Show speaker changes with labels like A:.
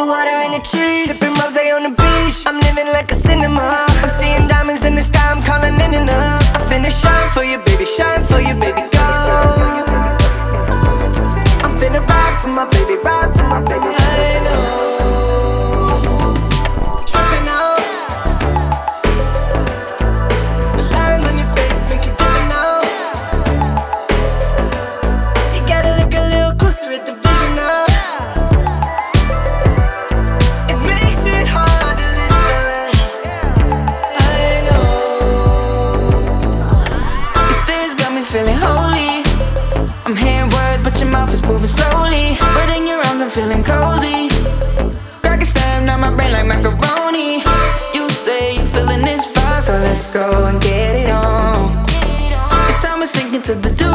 A: water in the trees, sipping rosé on the beach. I'm living like a cinema. I'm seeing diamonds in the sky, I'm calling in enough. I'm finna shine for you, baby, go. I'm finna ride for my baby, ride for my baby. I know, tripping out. The lines on your face make you different now. You gotta look a little closer at the vision now. It makes it hard to listen. I know. Your spirit's got me feeling holy. I'm hearing words, but your mouth is moving slowly. But in your arms, I'm feeling cozy. Crack a stem down my brain like macaroni. You say you're feeling this vibe, so let's go and get it on. It's time we're sinking to the dew.